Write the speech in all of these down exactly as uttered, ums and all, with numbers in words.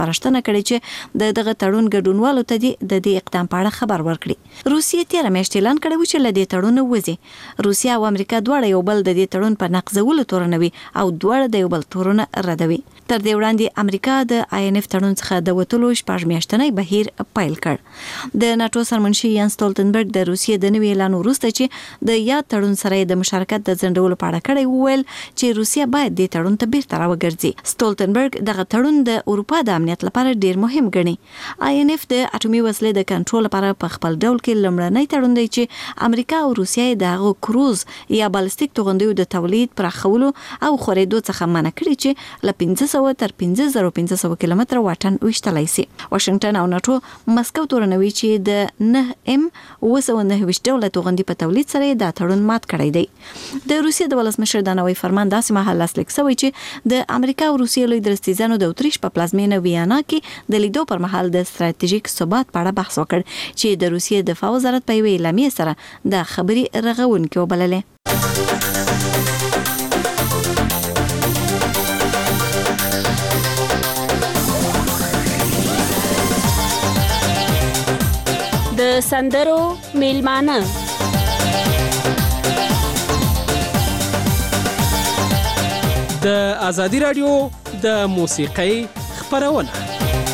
سپارښتنه کړې چې د دغه تړون ګډونوالو ته د دې اقدام په اړه خبر ورکړي. روسیې تیر میاشت اعلان کړی و چې له دې تړون وځي. روسیا او امریکا دواړه یو بل د دې تړون په نقضولو تورنوي او دواړه د یو بل تورونه ردوي. تر دې وړاندې امریکا د آی ان اف تړون څخه د وټولو شپږ میاشتنی بهیر پیل کړ. د ناتو سرمنشي یان سټولټنبرګ د روسیې د نوي اعلان وروسته چې د یاد تړون سره د مشارکت د ځنډولو په اړه کړی وویل چې روسیا باید د تړون ته بیرته راوګرځي. سټولټنبرګ دغه تړون د اروپا د امنیت لپاره ډیر مهم ګڼي. آی ان اف د اټومي وسلې د کنټرول لپاره په خپل ډول کې لمړنی تړون دی چې امریکا او روسیا د هغو کروز یا بالستیک توغندیو د تولید پراخولو او خورېدو څخه منع کړي چې له پنځه سوه تر پنځه زره پنځه سوه کیلومتره واټن وشتلای شي. واشنگټن او ناتو مسکو تورنوي چې د نه ام اوه سوه نهه ویشت ډوله توغندي په تولید سره د تړون مات کړی دی. د روسیې د ولسمشر د نوي فرمان داسې مهال لاسلیک شوی چې د امریکا او روسیې لوی درستیزانو د اتریش په پلازمینه ویانا کې د لیدو پر مهال د ستراتیژیک ثبات په اړه بحث وکړ چې د روسیې دفاع وزارت په یوې اعلامیې سره د خبري رغونکې وبللې. د سندرو میلمانه د ازادي رادیو د موسیقۍ خپرونه.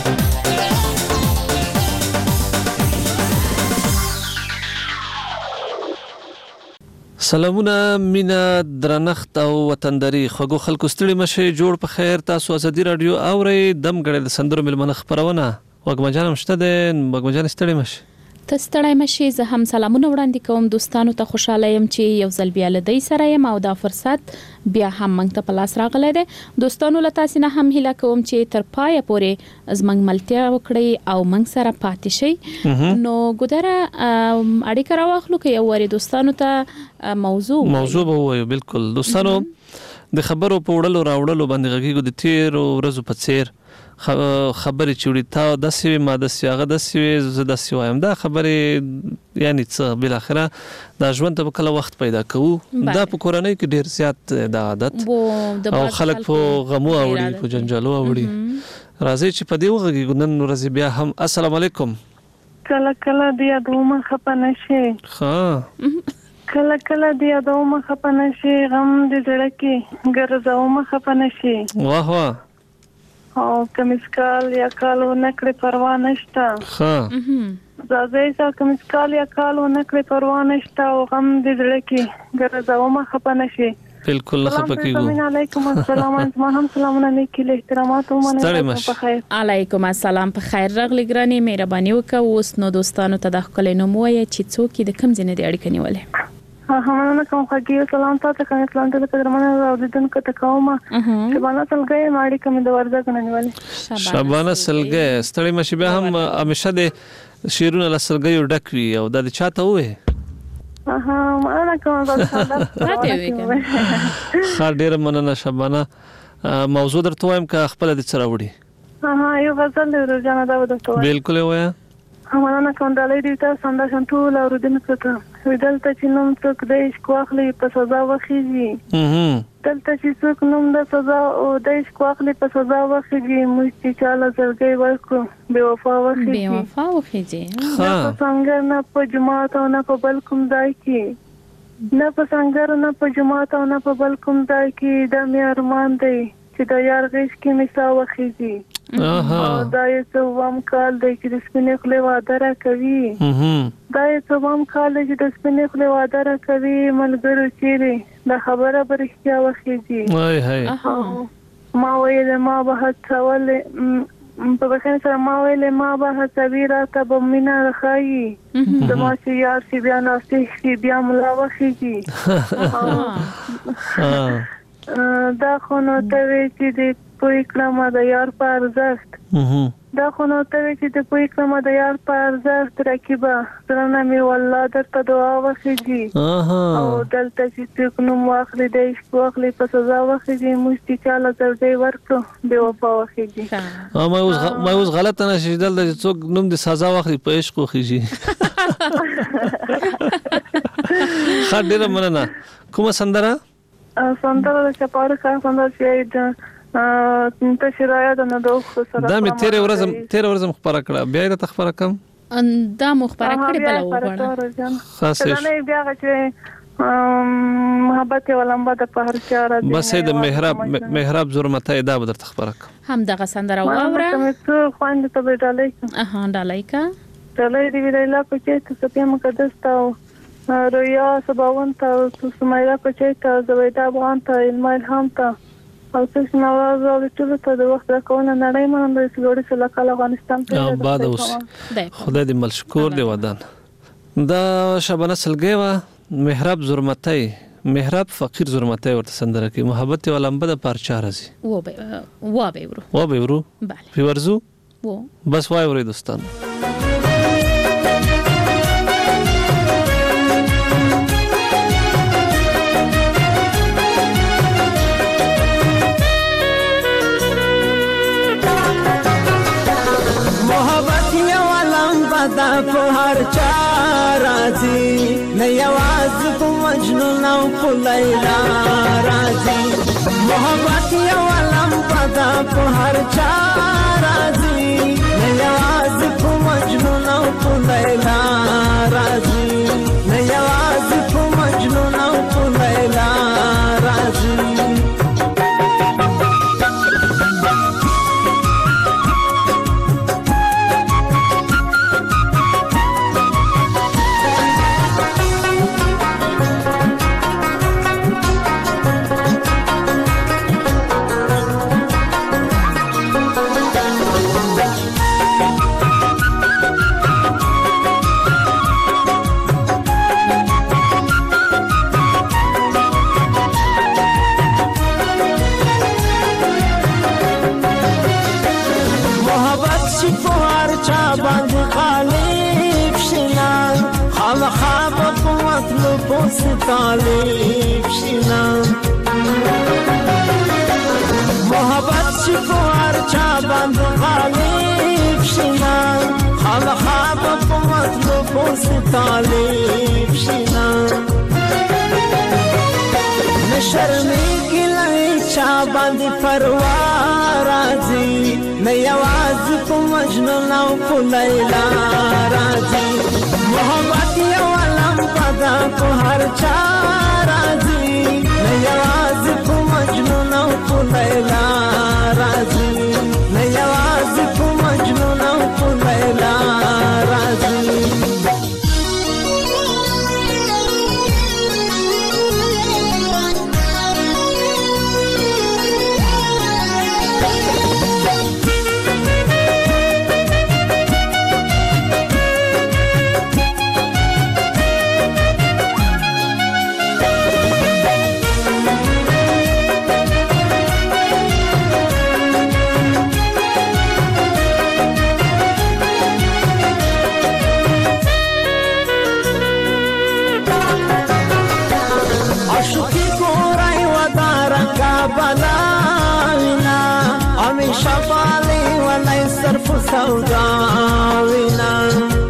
سلامونه، مینا، درنښت او وطنداري. خوږو خلکو ستړي مشه، جوړ په خیر. تاسو ازادي رادیو اورئ. دم غړي د سندرو میلمانه خپرونه. وګمجان مشته ده، وګمجان ستړي مشه. ته ستړی مشي. زه هم سلامونه وړاندې کوم دوستانو ته. خوشاله یم چې یو ځل بیا له دوی سره یم او دا فرصت بیا هم موږ ته په لاس راغلی دی. دوستانو له تاسې نه هم هیله کوم چې تر پایه پورې زموږ ملتیا وکړئ او موږ سره پاتې شئ. نو ګودره اړیکه راواخلو که یو وارې دوستانو ته موضوع موضوع به ووایو. بالکل دوستانو، د خبرو په وړلو راوړلو باندې غږیږو. د تیرو ورځو په څیر خبرې چې وړي تا داسې وي، ما داسې هغه داسې وي، زه داسې وایم. دا خبرې یعنی څه بالاخره دا ژوند ته به کله وخت پیدا کوو. دا په کورنۍ کې ډېر زیات دا عادت او خلک په غمو اوړي، په جنجالو اوړي. راځئ چې په دې وغږیږو نن ورځې بیا هم. السلام علیکم. کله کله د یادومه خفه نشي، ښه کله کله د یادومه خفه نشي، غم د زړه کې ګرځومه خفه نشي. واه واه. او کمسکال یا کالو نکړې پروا نشته. ښه راځئ چې کمسکال یا کالو نکړې پروا نشته او غم د زړه کې ګرځومه خفه نشي. بالکل نه خفه کیږو. السلام علیکم. السلام علیکم. هم سلامونه لیکي له احترامات او مننه په خیر. علیکم السلام. په خیر راغلی ګرانی. مهرباني وکړه. اوس نو دوستانو ته د خپل نوم وایي چې څوک د کم ځنه د اړیکې نیولې. ها مننه کوم. خاګي سلام تاسو ته. اسلام ته قدرمنه اوریدونکو ته کوم. شبانه سلګي ماړي کوم د ورځ غننیواله. شبانه سلګي ستړي مشه به هم همیشه د شیرونه لسلګي ډک وي او د چاته وې. ها مننه کوم. راته وې. خا ډیر مننه شبانه. موضوع درته وایم که خپل د سره وړي. ها یو غزل روزانه دا ودته. بالکل وایا. همانه کوم دلې دې تاسو څنګه شنټول اوریدونکو ته. دلته چې نوم څوک د عشق واخلي په سزا وخیږي. دلته چې څوک نوم د سزا او د عشق واخلي په سزا وخیږي. موږ چې چاله زړګي ورکو بے وفا وخیږي. بے وفا وخیږي. نه په څنګه نه په جماعت او نه په بل کوم ځای کې، نه په څنګه نه په جماعت او نه په بل کوم ځای کې د مې ارمان دی چې د یار غیش کې مسا وخیږي. دا یې څوام کال دی چې د سپینې خولې واده را کوي. دا یې څوام کال دی چې د سپینې خولې واده را کوي. ملګرو چیرې دا خبره به رښتیا وخیږي. وای هاي ما ویل ما به هڅول په بخښنه سره ما ویل ما به هڅوي راته به مینه راښایي. زما چې یار چې بیا ناستې شي بیا ملا وخیږي. دا خو نو ته وی چې د پوی کلمه د یار په ارزښت. دا خو نو ته وی چې د پوی کلمه د یار په ارزښت. رکیبه زړه مې والله درته دعا وخیږي. او دلته چې څوک نوم واخلي د عشق واخلي په سزا وخیږي. موږ چې چاله زړګی ورکو بې وفا وخیږي. ما اوس ما اوس غلطه نشي دلته چې څوک نوم د سزا واخلي په عشق وخیږي. ښه ډیره مننه. کومه سندره؟ سندره د چپاړه کار سندره چې د ته شرایا د نه دوه سره دا مې تیر ورځم تیر ورځم خبره کړه بیا یې ته خبره کوم دا مخبره کړې بل وګړه خاصه نه بیا چې محبت ولنبا د په هر چا راځي بس د محراب محراب زرمته دا بدر خبره کوم هم دغه سندره واوره ته خوند ته به ډالۍ اها ډالۍ کا ډالۍ دی ویلا په چې ته سپیا مقدس تا رویا سباون ته سمایرا په چې ته زویدا افغان ته علم الهام ته او څه نواز او ټول ته د وخت راکونه نړۍ منم د سلوړي سره کال افغانستان ته بعد اوس خدای دې ملشکور دی ودان دا شبانه سلګي وا محراب زرمتای محراب فقیر زرمتای ورته سندره کې محبت ولنبه د پارچا راځي و به و به ورو و به ورو بله په ورزو و بس وای ورې دوستان دا په هر چا راځي نه یوازې په مجنون او په لیلا راځي محبت یو لمبه دا په هر چا راځي نه یوازې په مجنون او په لیلا راځي نه یوازې په مجنون او په لیلا راځي طالب شینا محبت شفوار چا بند غالب شینا خامخا په مطلب اوس طالب شینا نشرمېږي لای چا باندې پروا راځي نه یوازې په مجنون او په لیلا راځي محبت یو لمبه دا په هر چا راځي نه یوازې په مجنون او په لیلا راځي نه یوازې په مجنون او په لیلا راځي سوداوینا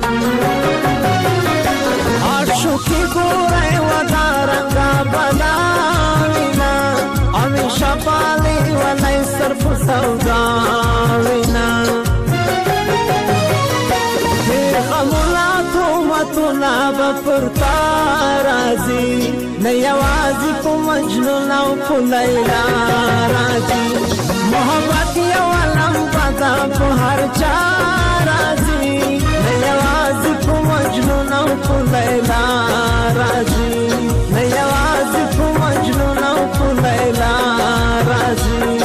آشو کی گوره و دارنگا بلاوینا همیشه بالی و نی صرف سوداوینا غمولاتو متونا بپرتا رازی نیوازی پو مجنون او پو لیلا رازی محبت یو لمبه دا په هر چا راځي نه یوازې په مجنون او په لیلا راځي نه یوازې په مجنون او په لیلا راځي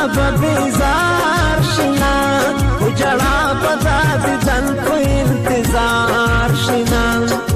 ببیزار شنا جڑا پتا دی جن کو انتظار شنا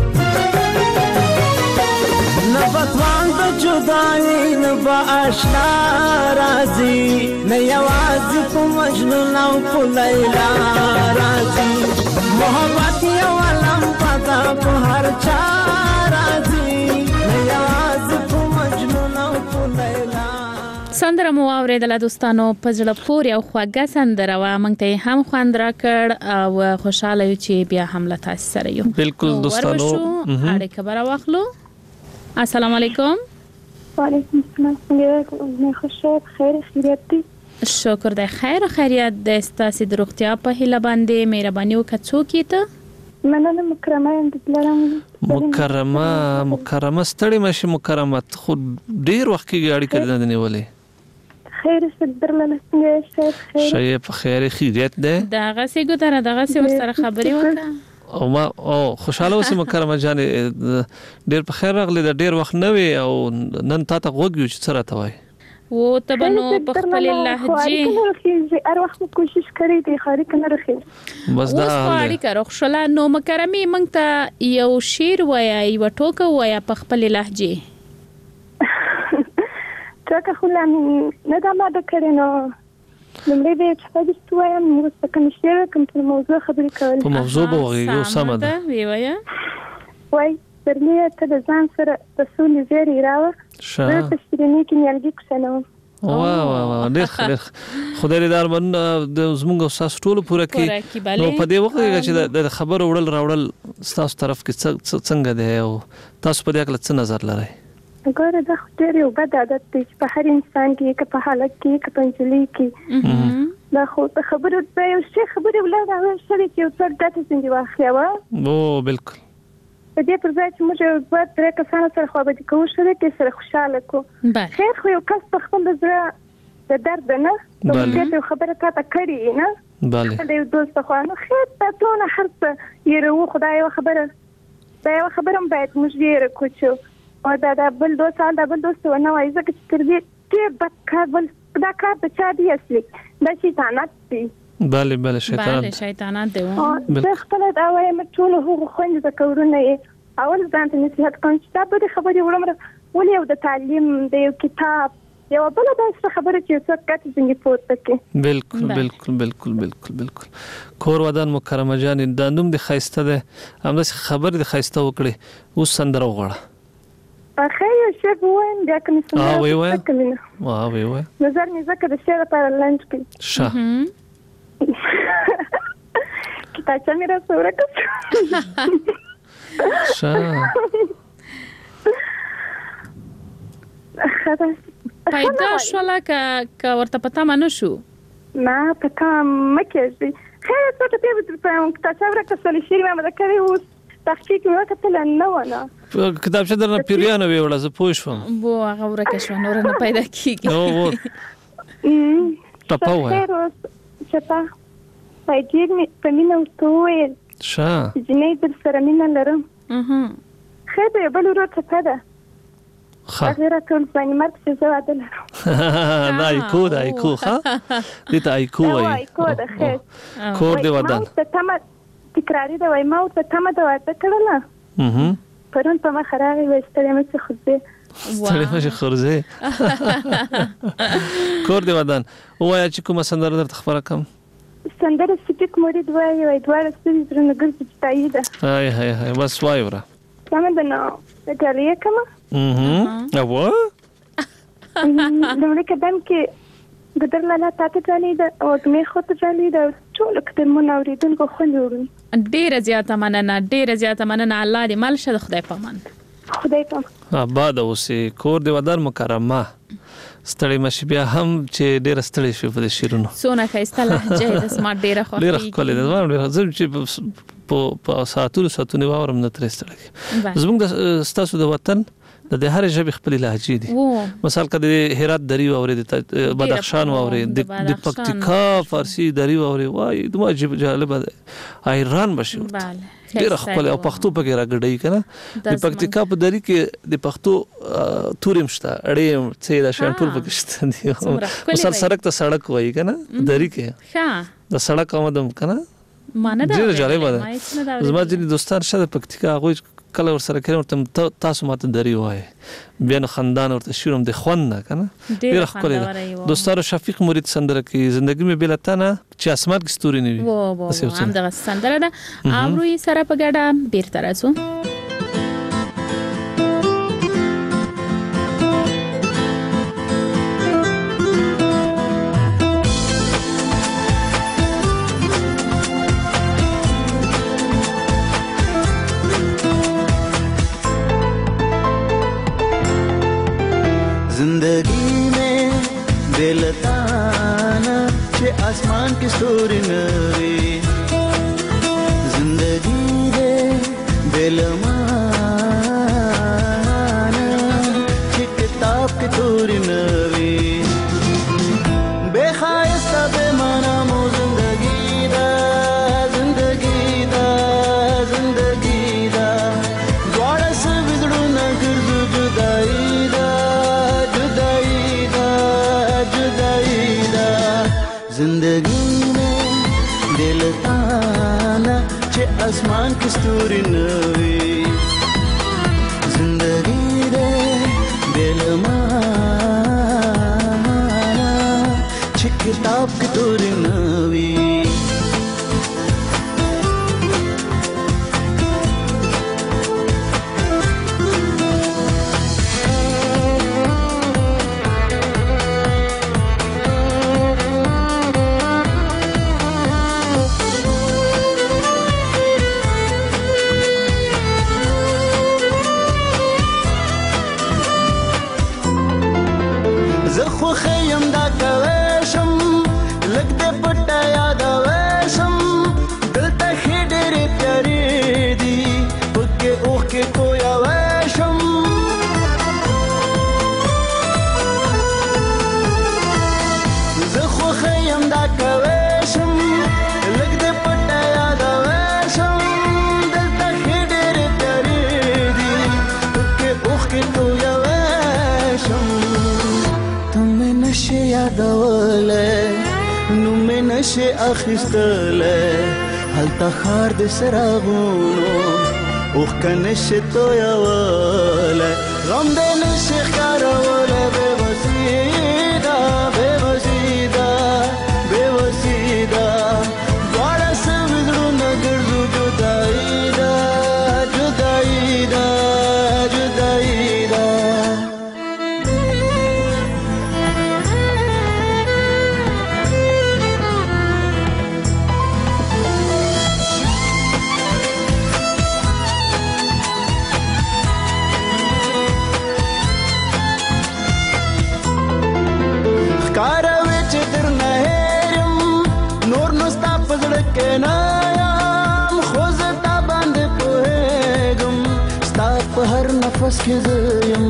نبتوان د جدائی نبا اشنا رازی نیواز کو مجنون او کو لیلا رازی محبت یو علم پتا کو هر چا رازی نیواز کو مجنون او کو لیلا. سندره مو اوریدله دوستانو په زړه پورې او خوږه سندره وه موږ ته یې هم خوند راکړ او خوشحاله یو چې بیا هم له تاسې سره یو. بالکل دوستانو اړیکه به راواخلو. السلام علیکم. وعلیکم السلام. څنګه خوشو خیر خیریت دی؟ شکر دی خیر او خیریت دی. ستاسې د روغتیا په هیله باندې مهرباني وکړه څوک یې ته؟ مننه مکرمه یم دلرم. مکرمه مکرمه ستړي مشي مکرمه خو ډیر وخت کې اړیکه نه نیولې. خیر صدرله څنګه شې خیر شې په خیر خیریت ده دغه سي ګوتره دغه سي ورسره خبرې وکړه او ما او خوشاله اوسې مکرمه جان ډیر په خیر راغلی دا ډیر وخت نه وي او نن تا ته غوږ یو چې سره ته وای و تبنو په خپل لهجه هر وخت کوشش کړی دی خاري کنه رخي بس دا اړیکه روښله نو مکرمه مونږ ته یو شعر وایي یو ټوکه وایي په خپل لهجه ټوکه خو نه دا ما د کړي نو لمړی به چې تاسو وایم موږ څه کوم شعر کوم په موضوع خبرې کول په موضوع به یو سم ده وی وایي وای پرلې ته د ځان سره د سولې زیری راوه شه په شیرینی کې نیالګي کښنو واه واه واه ډېر ډېر خدای دې دار من د زمونږ اساس ټول پوره کې نو په دې وخت کې چې د خبر وړل راوړل تاسو طرف کې څنګه دی او تاسو په دې اړه څه نظر لرئ؟ ګوره دا خو ډېر یو بد عادت دی چې په هر انسان کې که په حالت کې که په نجلۍ کې دا خو د خبرو د یو شي خبرې ولاړه راوړل شوې چې یو څوک ګټه ځینې واخلي وه او بالکل په دې پر ځای چې موږ یو دوه درې کسانو سره خوابدي کوو شوې کې سره خوشحاله کړو خیر خو یو کس په خپل زړه د درد نه نو یو خبره تا ته کړې نه بله یو دوست خو نو خیر ته ټول هر څه یې خدای یو خبره دا یو خبره باید موږ یې راکوچو او دا د بل دوست دا بل دوست ونه وایي ځکه چې تر دې چې بد کار بل دا کار د چا دی اصلي دا شیطانت دی بله بله شیطانت بله شیطانت دی زه خپله دا وایم ټولو هغو خویندو ته کورونه یې اول ځان ته نصیحت کوم چې دا بدې خبرې وړم ولې یو د تعلیم د یو کتاب یوه بله داسې خبره چې یو څوک ګټې ځینې پورته کړي بالکل بالکل بالکل بالکل بالکل کور ودان مکرمه جانې دا نوم دې ښایسته دی همداسې خبرې دې ښایسته وکړې اوس سندره وغواړه خیر یو شعر ووایم بیا که مې سندره وایي وایه وایي وایه نظر مې ځکه د شعر لپاره لنډ کړي ښه کتابچه مې راسه ورکه ښه پیدا شوله که ورته پته ما نه شو نه پته مه کېږدئ خیر څه ته بیا به درته کتابچه ورکه سولې شعر مې اماده کړی اوس تحقیق مې وکتله نه ونه کتابچه درنه پیریانه ویوړه زه پوه شوم بو هغه ورکه شوه نوره نه پیدا کېږي ټپه ووایه خیر اوس چپه وایي ډېر مې په مینه ورته وویل ښه جینۍ در سره مینه لرم خیر د یو بل ورور ټپه ده هغې راته وویل ځواني مرګ چې زه واده لرم دا ایکو ده ایکو ښه دې ته ایکو وایي ایکو ده خیر کور دې ودان تکراري ده وایي ما ورته تمه ده واده کړله پرون په مخه راغی وایي ستړی مه شې خورځې ستړی مه شې خورځې کور دې ودان ووایه چې کومه سندره درته خبره کړم سندره سپیک مرید وایي وایي دواړه ستوري زړونه ګرځي چې تایي ده هی هی هی بس وایي وره سمه ده نو د ډالۍ کمه اوه لومړي قدم کې ګدر لالا تا ته ډالۍ ده او وږمې خو ته ډالۍ ده ټولو قدمونه اورېدونکو خوند وړي ډېره زیاته مننه ډېره زیاته مننه الله دې مل شه د خدای په امان خدای په آباد اوسې کور دې ودان مکرمه ستړی مشي بیا هم چې ډېره ستړی شوې په دې شعرونو څونه ښایسته لهجه یې د زما ډېره خوښېږي ډېره ښکلې ده زما ډېره زه چې په ساعتونو ساعتونې واورم نه ترې ستړی کېږم زموږ د ستاسو د وطن د هر ژبې خپل لهجې دي. مثال کده هرات دری واوري د بدخشان واوري د پکتیکا فارسی دری واوري وای دمو عجیب جالب ایران بشي ډیر خپل او پښتو پکې راګړی کنه. د پکتیکا په دری کې د پښتو تورم شته اړې څه د شانټول پکې شته دي. مثال سړک ته سړک وای کنه دری کې ښه د سړک آمدم کنه مانه دا ډیر جالب ده. زما ځینې دوستان شته پکتیکا هغه کله ور سره کړم ورته تاسو ماته دری وای بیا نو خندان ورته شروم د خوند نه کنه ډیر خپل دوستانو. شفیق مرید سندره کې زندگی مې بلتانه چې اسمان کې ستوري نه وي وو وو هم دغه سندره ده. امروي سره په ګډه بیرته راځو. जिंदगी में बेलताना चे आसमान की स्टोरी नवी जिंदगी रे बेलमाना चे किताब की तोरी नवी बेखायस्ता बेमाना मो जिंदगी दा जिंदगी दा जिंदगी दा द्वारा से विजड़ू न गिरजू जुदाई जिंदगी में दिल ताना चे आसमान की स्टोरी नवी जिंदगी रे दिल माना चे किताब की तोरी नवी. زخو خیم دا کوشم لگ دے پٹا یاد ویشم دلتا خیڈر پیاری دی پکے اوخ کے کویا ویشم زخو خیم دا کوشم لگ دے پٹا یاد ویشم دلتا خیڈر پیاری دی پکے اوخ کے کویا ویشم. تمہیں نشے یادولے نومے نشے اخیستلے حالتا خار دے سراغونو اوخ کا نشے تویولے غم دے نشے خارولے بے وسیدہ بے وسیدہ بے وسیدہ دوارا سے وزرو نگردو جدائی دا جدائی دا جدائی دا. हर नफस के ज़यम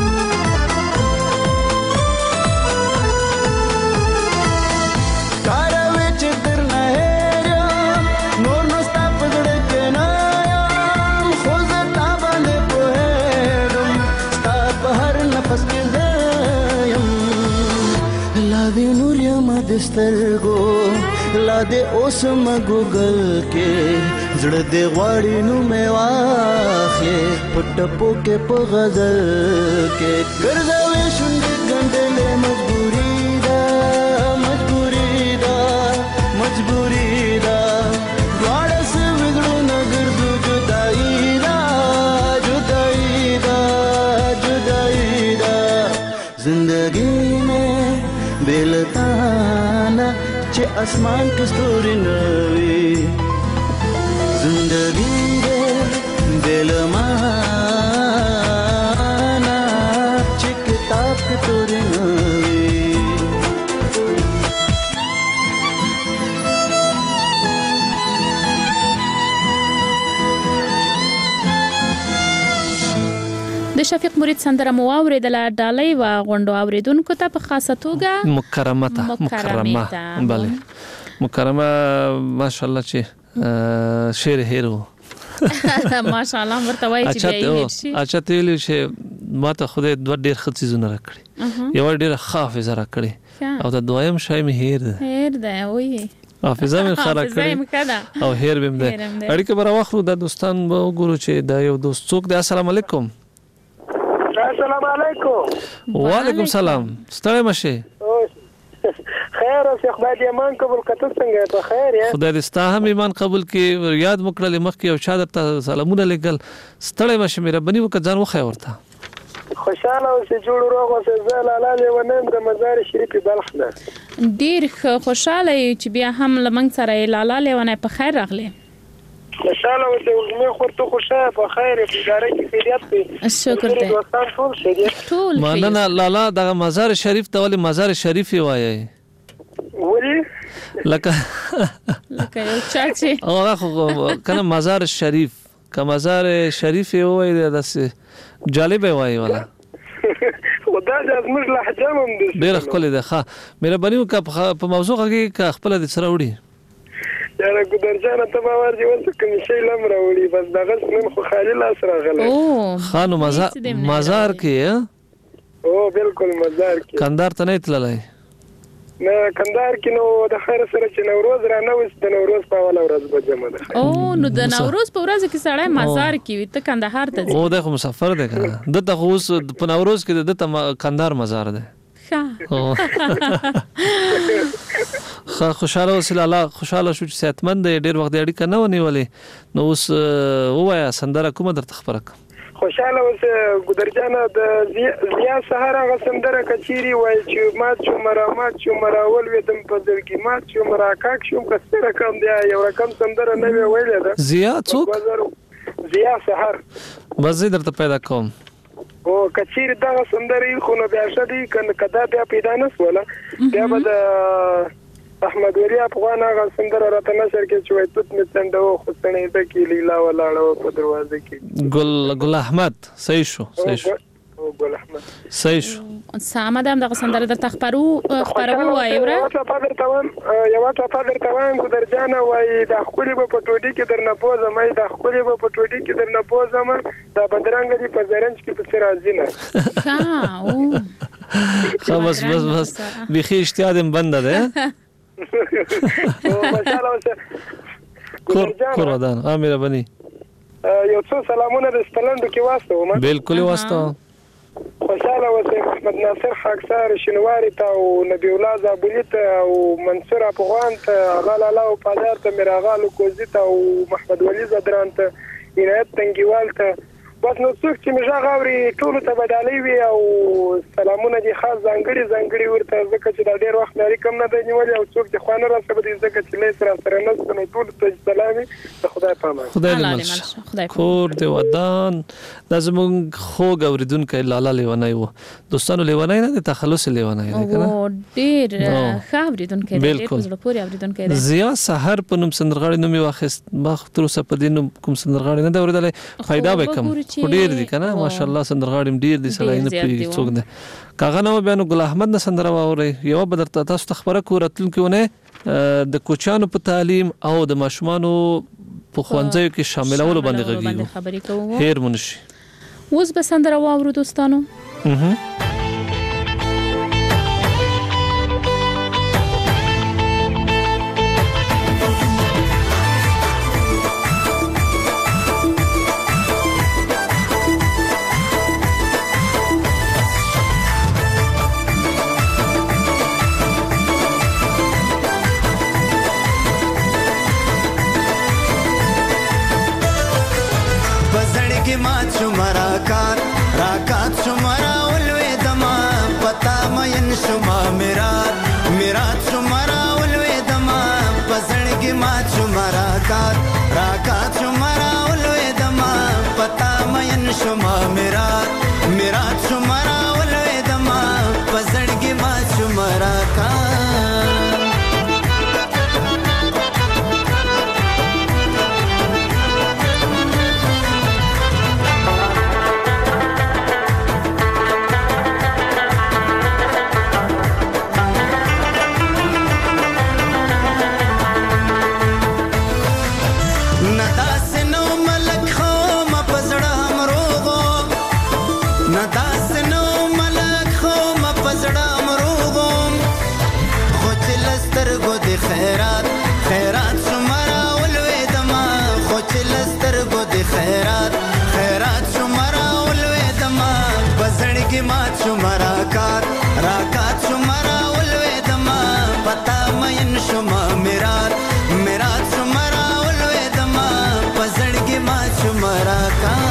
कारा विच दिर नहेरिया नूर नस्ता पजड़ के नायाम खुद ताबंद पोहेगम स्ताप हर नफस के ज़यम लादे नूरिया मदस्तरगो लादे ओसम गूगल के زړه دې غواړي نو مې واخلې پټپو کې په غزل کې ګرځوي شونډې ګنډلې مجبوري ده مجبوري ده مجبوري ده دواړه سه وزړونه ګرځو جدایي ده جدایي ده جدایي ده زندگی میں بېلتانه چې اسمان کې ستوري نه وي जिंदगी रे दिल माना चे किताब की तोरी नवी. د د شفیق مرید سندره مو اوریدله ډالۍ و غونډو اوریدونکو ته په خاصه توګه مکرمه ته مکرمه بله مکرمه ماشاءالله چې شعر هیرو ماشاءالله ورته وایي چې بیا یې شي اچھا ته ویلې چې ما ته خدای دوه ډېر ښه څیزونه راکړي یو ډېره ښه حافظه راکړې او د دویم شی مې هیر ده هیر ده وایي حافظه مې ښه راکړې او هیر به مې ده اړیکه به راواخلو دا دوستان به وګورو چې دا یو دوست څوک دی السلام علیکم السلام علیکم وعلیکم سلام ستړی مشه خیر اوسه خدای دې ایمان قبول کړه څنګه په خیر یا خدای دې ستا هم ایمان قبول کړي یاد مکړل مخکې او شاده ته سلامونه لګل ستړی مشه مې ربني وک ځان وخی ورته خوشاله اوسه جوړ روغ اوسه زال لاله ونن د مزار شریف بلخ نه ډیر خوشاله چې بیا هم لمنګ سره لاله ونه په خیر راغله خوشاله اوسه مې خورته خوشاله په خیر په اداره کې خیریت دی شکر دی دوستان ټول خیریت ټول مننه لالا د مزار شریف ته ولې مزار شریف وایي ولی لکه لکه یو چاچی او خو کنه مزار شریف که مزار شریف وایي داسې جالب وایي ولا خدای دې زموږ لهجه هم دي ډېر ښکلی ده ښه مهرباني وکړه په موضوع کې که خپله دې سره وړي یاره ګودرجانه ته به ورځې اوس کوم شی لم راوړي بس دغه نن خو خالي لاس راغلی ښه نو مزار کې او بالکل مزار کې کندهار ته نه تللی نه کندهار کې نو د خیر سره چې نوروز را نه وس د نوروز په اوله ورځ به جمع ده او نو د نوروز په ورځ کې سړی مزار کې وي ته کندهار ته ځي او د خو مسافر دی کنه دته خو اوس په نوروز کې دته کندهار مزار دی ښه خوشاله اوسې لالا خوشاله شو چې صحتمند دی ډېر وخت اړیکه نه ونیولې نو اوس ووایه سندره کومه درته خبره کړم خوشاله اوسه ګودرجانه د زیا سهار هغه سندره کچيري وای چې ما چې مرامات چې مراول ودم په ځلګي ما چې مراکاک شوم کسر رقم دی یو رقم سندره نه ویلې ده زیا څوک زیا سهار بس درته پیدا کوم او کچيري دا سندره خو نه بیا شدي کنه کدا بیا پیدا نه ولا بیا به د احمد ولی افغان هغه سندره راته نشر کې چې وای توت می څنډه و خو څنګه د کې لیلا ولاړو په دروازه کې ګل ګل احمد صحیح شو صحیح شو او ګل احمد صحیح شو سامه د سندره د تخبرو خبرو وای ورا یو څه پادر توان یو څه پادر توان ګودرجانه وای د خولي په پټوډي کې درنه پوزه مې د خولي په پټوډي کې درنه پوزه مې د بدرنګ دی په زرنج کې په سر ازینه ها او خلاص بس بس بخي اشتیادم بنده ده کور کور ودان امیر بني یو څو سلامونه د ستلندو کې واسطه ما بالکل واسطه خوشاله اوسه محمد ناصر خاکسار شنواری ته او نبی الله زابلی ته او منصور افغان ته غلا لا او پادار ته میراغالو کوزی ته او محمد ولی زدران ته عنایت تنګیوال ته بس نو څوک چې مجا غوري ټول ته بدالي وي او سلامونه دي خاص ځانګړي ځانګړي ورته ځکه چې دا ډېر وخت لري کم نه دی نیولې او څوک چې خوانه را سبد ځکه چې لیس را سره نه ستنه ټول ته سلامي د خدای په امان خدای دې مل کور دې ودان د زمونږ خو غوریدونکو لالا لیونای وو دوستانو لیونای نه تخلص لیونای نه کنه او ډېر خاوریدونکو ډېر زړه پورې اوریدونکو زیا سحر په نوم سندرغاړي نوم واخست باخ تر اوسه په دین کوم سندرغاړي نه دا ورته فائدہ وکم خو ډیر دي کنه ماشاءالله سندرغاړي ډیر دي سړی نه پیږي څوک نه کاغه نو بیان ګل احمد نه سندره واوري یو بدرته تاسو خبره کو راتلونکونه د کوچانو په تعلیم او د ماشومانو په خوانځیو کې شاملولو باندې غږیږي هیر منشي اوس به سندره واورو دوستانو مراکات راکات شمارا ولوي دما پتا مین شما میرات میرات شمارا ولوي دما پسړګي ما شمارا کات راکات شمارا ولوي دما پتا مین شما میرات میرات شمارا ولوي دما پسړګي ما شمارا کات د خیرات خیرات شمرا ولوي دما خو چې لستر ګو د خیرات خیرات شمرا ولوي دما بزړګي ما شمرا کار راکات شمرا ولوي دما پتا مین شما میرات میرات شمرا ولوي دما بزړګي ما شمرا کار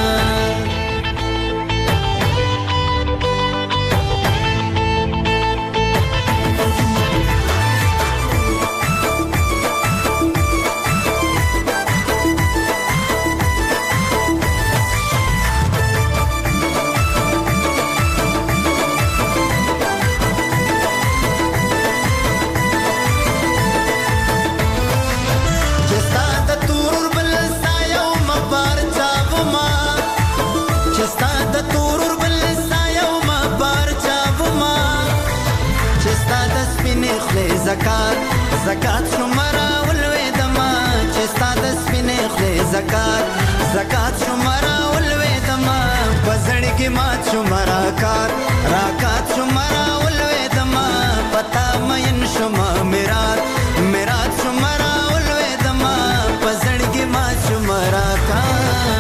زکات زکات شمرا ولوي دما چې ستاد سپینې خله زکات زکات شمرا ولوي دما پزړګي ما شمرا کار راکات شمرا ولوي دما پتا مین شما میرات میرات شمرا ولوي دما پزړګي ما شمرا کار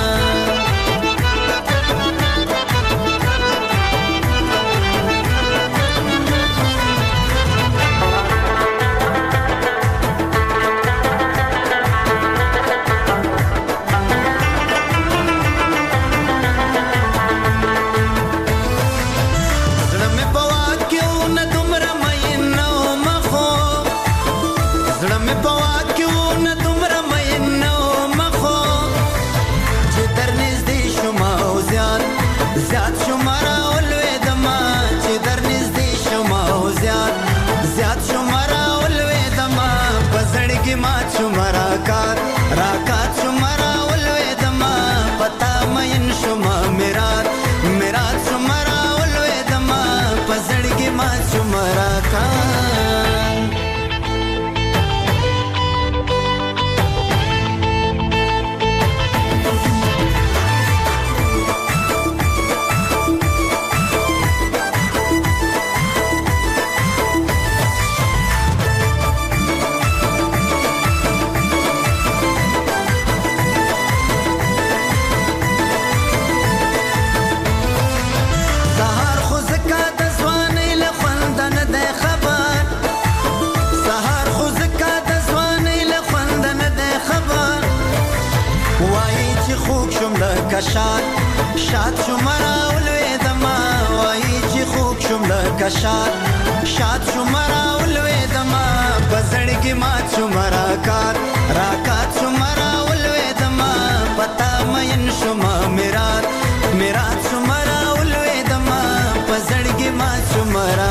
شاد شاد شمرا ولوي دما وای چې خوب شوم لکه شاد شاد شمرا ولوي دما بزړګي ما شمرا کار راکات شمرا ولوي دما پتا مین شما میرات میرات شمرا ولوي دما بزړګي ما شمرا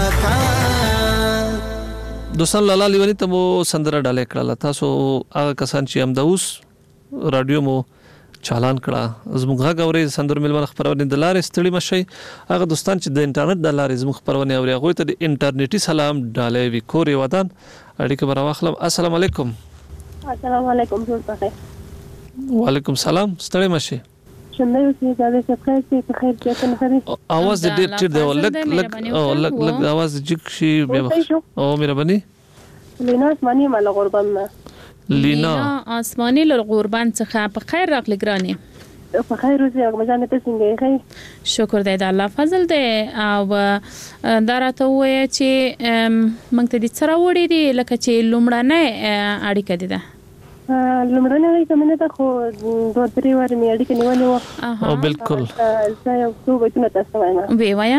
کار دوستان لاله لیونی ته مو سندره ډاله کړه تاسو هغه کسان چې هم د اوس رادیو مو چالان کړه زموږ غوړې سندر ملمن خبرونه د لارې ستړي مشي هغه دوستان چې د انټرنیټ د لارې زموږ خبرونه اوري هغه ته د انټرنیټي سلام ډالې وی کوري ودان اړیکه برا واخلم السلام علیکم السلام علیکم ټول پخې وعلیکم سلام ستړي مشي څنګه یو چې دا څه کوي چې په خیر کې څنګه کوي اواز دې ډېر ډېر دی لګ لګ او لګ لګ اواز جګ شي او مهرباني لینا اسماني مال قربان لینا آسمانی للقربان څخه په خیر راغلی ګرانی په خیر اوسې هغه ځان ته څنګه یې شکر دی د الله فضل دی او دا راته وایي چې موږ ته د سره وړي دي لکه چې لومړنۍ اړیکه دي ده لومړنۍ اړیکه مې ته خو دوه درې واره مې اړیکه نیولې وه او بالکل زه یو څو بیتونه تاسو وایم وی وایم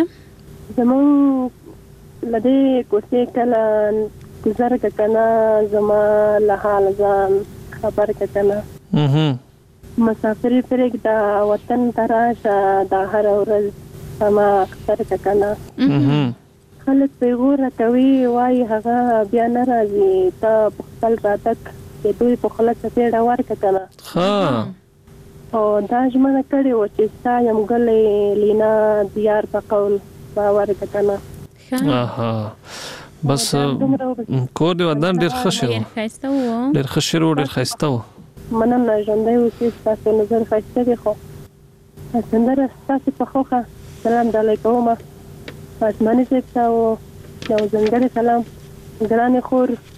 زمونږ له دې کوڅې کله گزار کنا زما له حال ځان خبر کنا مسافری پرېږ دا وطن تراشه دا هر ورځ سما اختر کنا خلک پیغور کوي وای هغه بیا نه راځي تا په خپل راتک چې دوی په خلک پیډه ورک کنا ها او دا ژمنه کړې و چې ستا یم ګلې لینا دیار په قول باور کنا اها بس کور دی ودان ډیر خشرو ډیر خسته وو ډیر خشرو ډیر خسته وو مننه ژوندۍ اوسئ تاسو نظر خسته دی خو سندره تاسو په خوخه سلام علیکم آسماني صاحب ته یو ځنګړی سلام ګرانې خور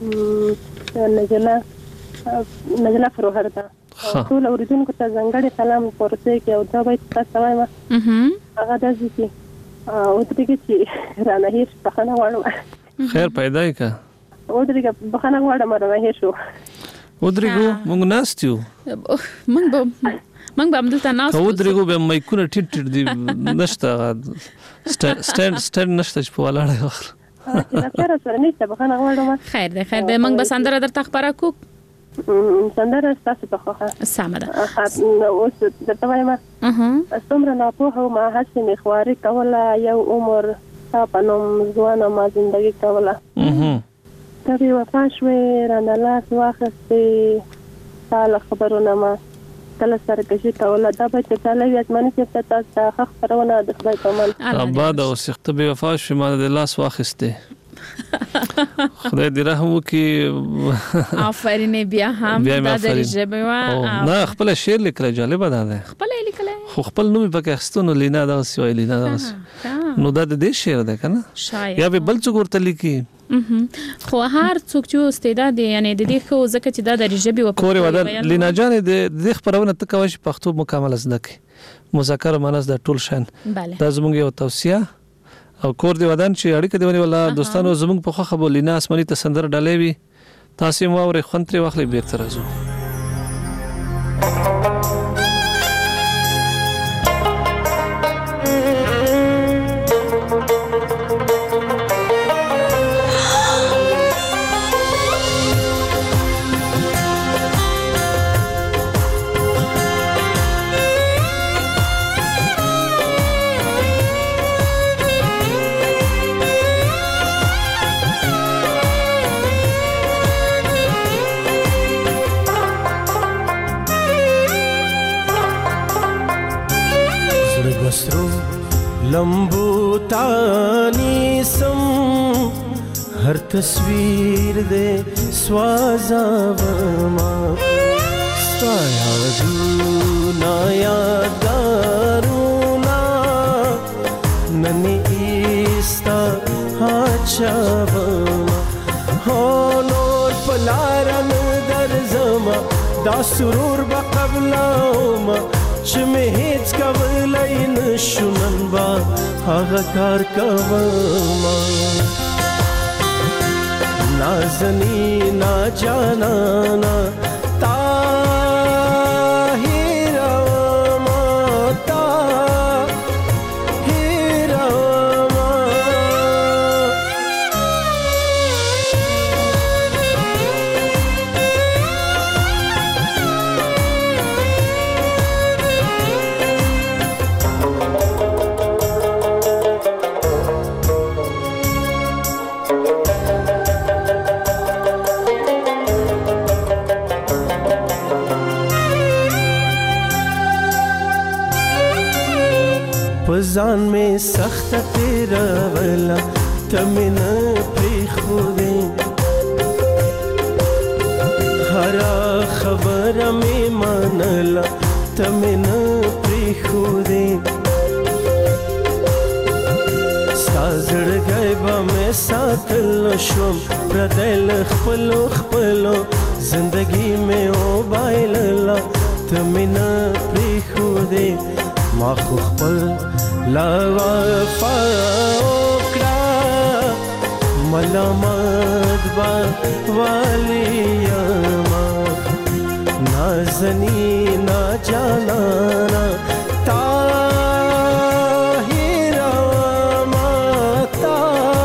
نجله نجله فروهر ده ټول اوریدونکو ته ځانګړی سلام ورته کې او دا باید تاسو وایم هغه د ځکه او دغه چې رانه هیڅ بخنه غواړم خیر پیدا کا او دغه بخنه غواړم رانه هیڅ شو ودرېګو موږ ناستیو موږ به موږ به عمدلته ناست او ودرېګو به مایکونه ټیټ ټیټ دی نشته سټاند سټاند نشته چې په ولاړه وخت سره سره نشته بخنه غواړم خیر ده خیر ده موږ به سندره درته خبره کو سندره تاسو ته خوخه سمه ده اوس درته وایم اها څومره ناپوهه او ما هڅه مې خواري کوله یو عمر په نوم ځوانه ما زندگی کوله اها ته بې وفا شوې رانه لاس واخیستې ستا له خبرونه ما کله سرکشي کوله دا به چې تاله وي اتماني صاحب ته تاسو ته ښه خپرونه د خدای په امان اباد اوس ته بې وفا شوې ما د لاس واخیستې خدای دې رحم وکړي آفرین بیا هم دا د ژبه وا نه خپل شعر لیکل جالب ده خپل لیکل خو خپل نوم پکې اخستون لینا دا سی لینا دا نو دا د دې شعر ده کنه یا به بل څوک ورته لیکي خو هر څوک چې استعداد یعنی د دې خو ځکه چې دا د ژبه و کورې ودان لینا جان د دې خبرونه ته کوي چې پښتو مکمل زده کی مذاکره مانس د ټول شان دا زموږ یو توصیه او کور دی ودان چې اړیکه دی ولا دوستانو زموږ په خو خبر لینا اسمنی ته سندر ډالې وي تاسو مو اورې خنتري واخلې بیرته راځو लंबू तानी सम हर तस्वीर दे स्वाजावमा साया दूना यादारूना ननी ईस्ता हाचावमा हो नोर पलारन दरजमा دا سرور بقبلاوما چې مې هیڅ کولی نشو نن به هغه کار کومه نازنینا جانانا تا هیروما تا هیروما पजान में सख्त तेरा वाला तमिन प्रीखुदे हरा खबर में मानला तमिन प्रीखुदे साजड़ गए बा में साथ लशम प्रदल खपलो खपलो जिंदगी में ओ बाइलला तमिन प्रीखुदे ما خو خپل لا وفا وکړه ملامت با والیا نازنی نا جانانا تاهیرا ماتا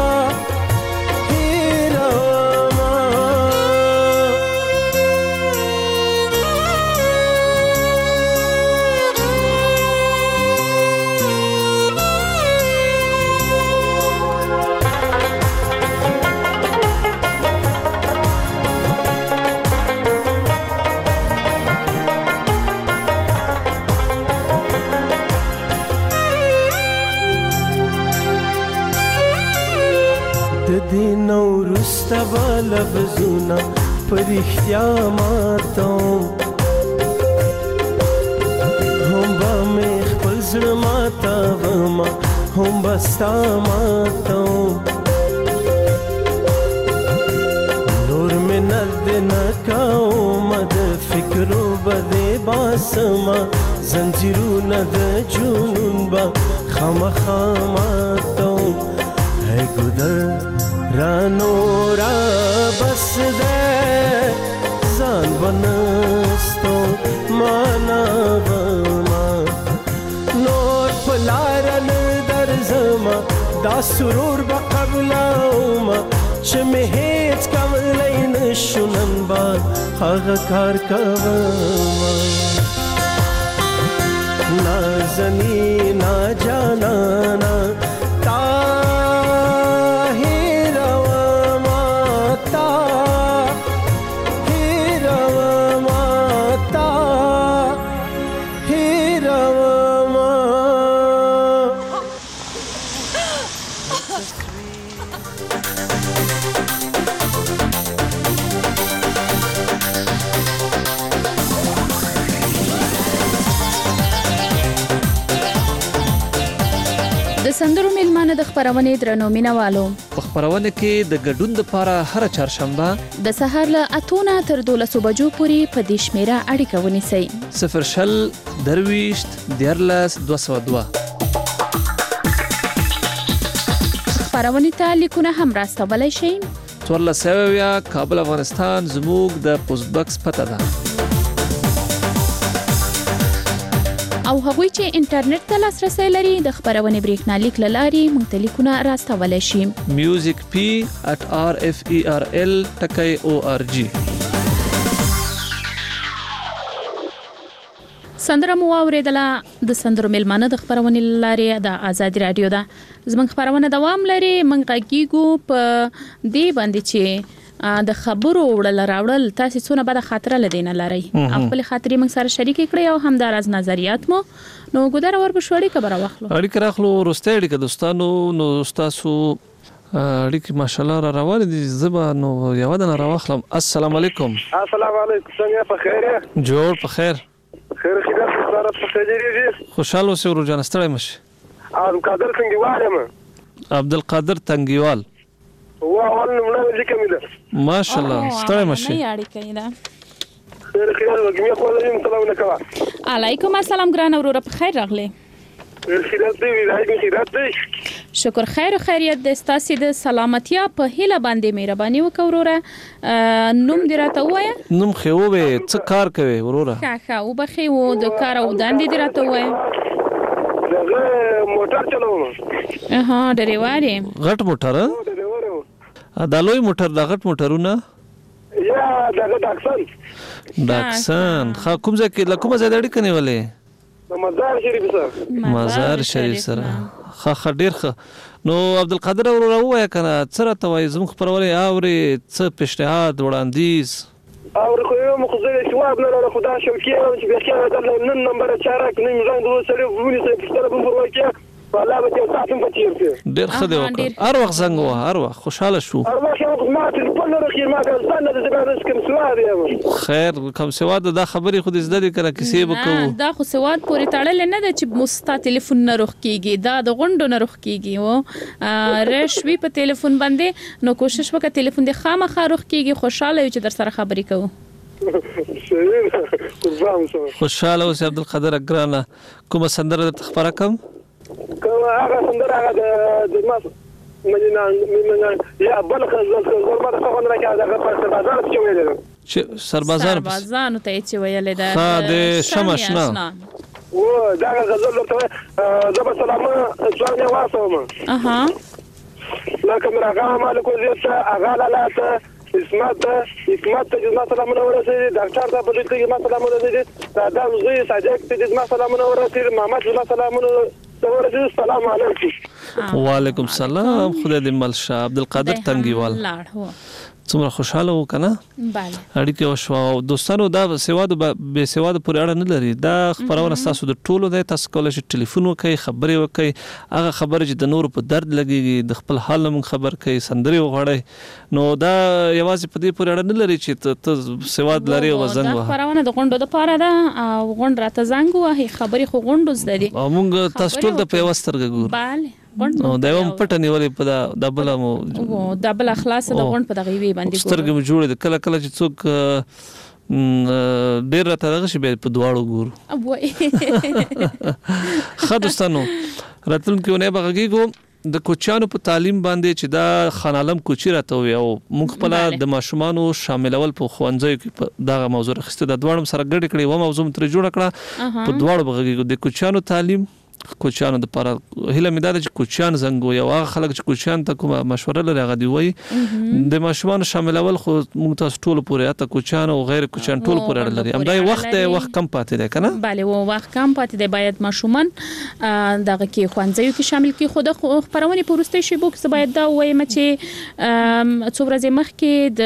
دین ورسته بلبزونه پرختیا ماتم هم با می خپل زړه ماتوم هم بستا ماتم نور باسما زنجیرونه د جنون با خامخا ماتوم ای ګودر رانو را بس ده ځان ونستو معنا وما نور پلارن در زما دا سرور با قبلاوما چې مې هیڅ کولی نشو نن باد هغه کار کوما نازنینا جانانا تا هیروما تا هیروما تا هیروما د سندرو میلمانه د خبرونې درنو مینوالو په خبرونه کې د ګډون لپاره هر چهارشنبه د سهار له اتونه تر دولسو بجو پورې په دې شمیره اړیکه ونیسئ صفر شل درویشت دیارلس دوه سوه دوه خبرونې ته لیکونه هم راستولی شئ څوارلس سوه اویا کابل افغانستان زموږ د پوسټ بکس پته ده او هغوی چې انټرنیټ ته لاسرسی لري د خبرونې بریښنالیک له لارې موږ ته لیکونه راستولی شي میوزیک پی at r f e r l ټکی او ار جی سندره مو واورېدله د سندرو میلمانه د خبرونې له لارې د ازادي راډیو ده زموږ خبرونه دوام لري موږ غږیږو په دې باندې چې د خبرو وړل راوړل تاسو څونه بده خاطره لدینه لري خپل خاطرې موږ سره شریک کړئ او همدارز نظریات مو نو ګودر اور په شوړی خبره واخلو اړیکه راخلو روسته اړیکه دوستانو نو تاسو اړیکه ماشاءالله را روان دي زبا نو یو دنه راوخلم السلام علیکم السلام علیکم څنګه په خیر جوړ په خیر خیر خیر سره په خیر دي خوشاله اوسې ورو جان ستړی مشه عبد القادر څنګه یم عبد القادر تنگیوال و اول نمونه لیکم ده ماشاءالله ستړی مشه نه اړیکه ده خیر خیر وګمه خپل سلام نکوا علیکم السلام ګران اورور په خیر راغلی خیرات دی ویلای خیرات دی شکر خیر او خیریت د ستاسو د سلامتیا په هیله باندې مهرباني وکوروره نوم دی راته وایه نوم خو به څه کار کوي وروره ښه ښه او بخي و د کار او دندې دی راته وایه دغه موټر چلوم اها ډریواري غټ موټر دا لوی موټر دا غټ موټرونه یا دغه ډاکسن ډاکسن خا کوم ځکه له کومه ځای اړیکه نیولې مزار شریف سره مزار شریف سره خا خ ډیر خ نو عبد القادر ورو وای کنه سره توای زموږ پروري اوري څه پیشنهاد وړاندیز او خو یو مخزه جواب نه لري خدا شوکي چې بیا کې د نن نمبر چارک نه مزان دوه سره ونی سره په طرف ورواکه والله به تاسو هم پاتې ډیر ښه دی وکړ هر وخت څنګه و هر وخت خوشاله شو هر وخت ما ټلیفون لري خیر ما ځان د زبردست کوم سواد یم خیر کوم سواد دا خبرې خو دې زده دي کړه کیسې وکړو دا خو سواد پورې تړل نه ده چې مستا ټلیفون نه روخ کیږي دا د غونډو نه روخ کیږي او رشوي په ټلیفون باندې نو کوشش وکړه ټلیفون دې خامخا روخ کیږي خوشاله یو چې در سره خبرې کوو خوشاله اوسې عبد القادر اګرانه کوم سندره د خبره کوم کوم هغه سندره هغه د ماس مدینه مدینه یا بلخ زربات څنګه راځي هغه په بازار کې ویل چې سربازان سربازان ته چې ویل ده ها د شمشنا و دا غزل ته زب سلام ځان واسوم اها لکه مرغه مالک وزیت هغه لاله اسمت اسمت ته ما سلامونه ورسېږي ډاکټر ته په دې کې ما سلامونه ورسېږي دا د زوی صادق ته ما سلامونه ورسېږي محمد ما سلامونه ورسېږي السلام علیکم وعلیکم السلام خدای دې مل شه عبد القادر تنگیوال څومره خوشاله و کنه bale اړیکه وشو او دوستانو دا سواد به سواد پورې اړه نه لري دا خبرونه تاسو د ټولو د تاسو کولای شئ ټلیفون وکړئ خبرې وکړئ هغه خبره چې د نور په درد لګيږي د خپل حال نوم خبر کوي سندري وغړی نو دا یوازې په دې پورې اړه نه لري چې ته سواد لري او زنګ وه دا خبرونه د غونډو د پاره ده او غونډ راته زنګ وه خبرې خو غونډو زده دي او موږ تاسو ټول د پیوستر ګورو bale نو دا هم پټ نیولې په دا دبل مو او دبل اخلاص د غونډ په دغه وی باندې سترګې مو جوړې د کله کله چې څوک ډېر راته دغه شي بیا په دواړو ګورو. ښه دوستانو راتلونکي اونۍ به غږیږو د کوچیانو په تعلیم باندې چې دا خان عالم کوچی راته وي او موږ خپل د ماشومانو شاملول په ښوونځیو کې دغه موضوع راخسته د دواړو سره ګډ کړي و موضوع تر جوړ کړه په دواړو به غږیږو د کوچیانو تعلیم کوچیانو د لپاره هیله مې دا ده چې کوچیان زنګ یو هغه خلک چې کوچیان ته کومه مشوره لري هغه دی وایي د ماشومانو شاملول خو موږ تاسو ټول پورې اته کوچیان او غیر کوچیان ټول پورې اړه لري همدا وخت وخت کم پاتې دی کنه bale و وخت کم پاتې دی باید ماشومان دغه کې خوانځيو کې شامل کې خود خبرونه پورسته شي بوکس باید دا وایم چې څو ورځې مخکې د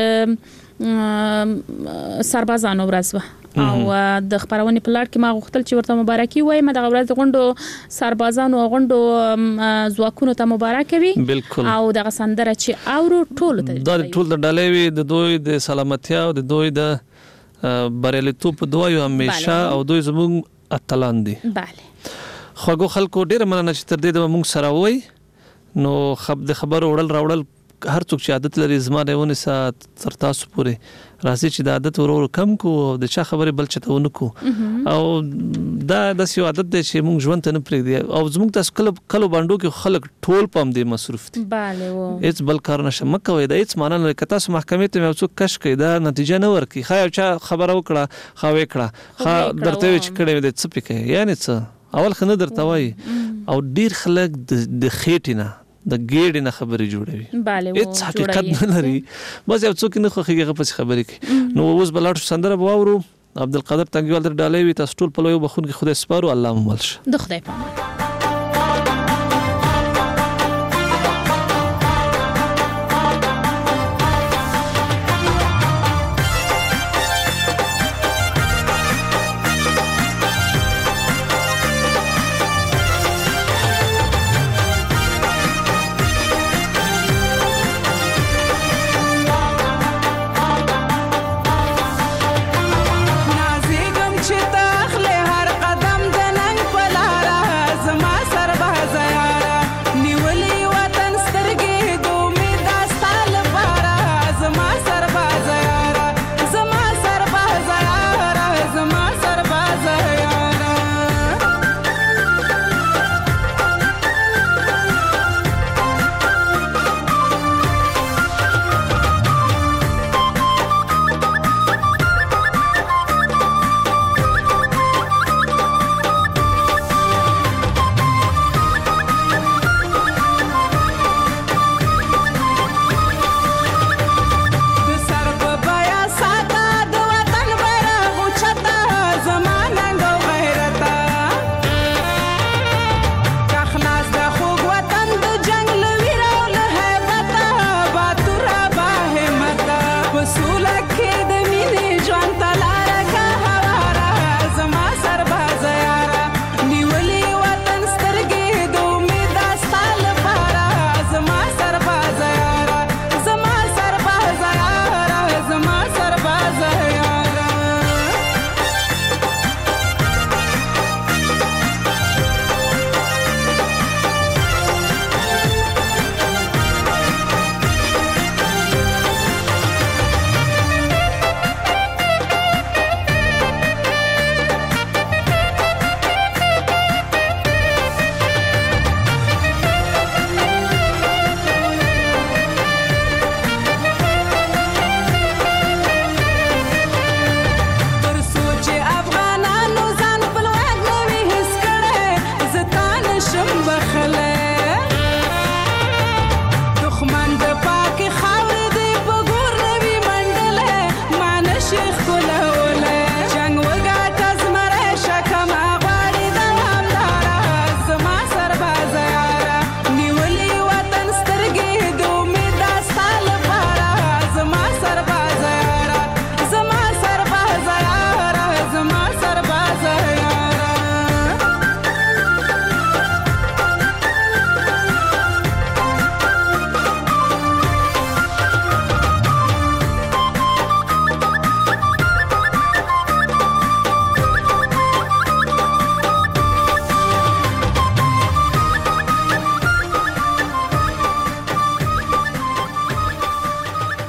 سربازانو ورځ او د خبرونه په لړ کې ما غوښتل چې ورته مبارکي وایم د ورځ غونډو سربازانو غونډو ځواکونو ته مبارک وي او د سندره چې اورو ټول ته د ټول د ډلې وي د دوی د سلامتیا او د دوی د بریالیتوب په دوی همیشه او دوی زموږ اتلان دي. bale خوګو خلکو ډیر مننه چې تر دې د موږ سره وای نو خب د خبر وړل راوړل هر څوک چې عادت لري زماره ونه سات تر تاسو پورې راځي چې د عادت ورور کم کو او د چا خبره بل چته ونکو او دا د سیو عادت دی چې موږ ژوند ته نه پرېږدي او زموږ تاسو کله کله باندې کې خلک ټول پم دي مصروف دي. bale و هیڅ بل کار نشه مکه وای دا هیڅ معنی نه کته تاسو محکمې ته یو څوک کش کړي دا نتیجه نه ورکي خا یو چا خبره وکړه خا وکړه خا درته چې کړي د څه پکې یعنی څه اول خنه درته وای او ډیر خلک د خېټینه د ګېډ نه خبرې جوړوي bale و هیڅ حقیقت نه لري بس یو څوک نه خوخيږي په خبرې کې نو اوس بلاټ سندره واورو عبدالقادر تنګیوال در ډالې وي تاسو ټول په لوی بخون کې خدای سپارو الله مو مل شه د خدای په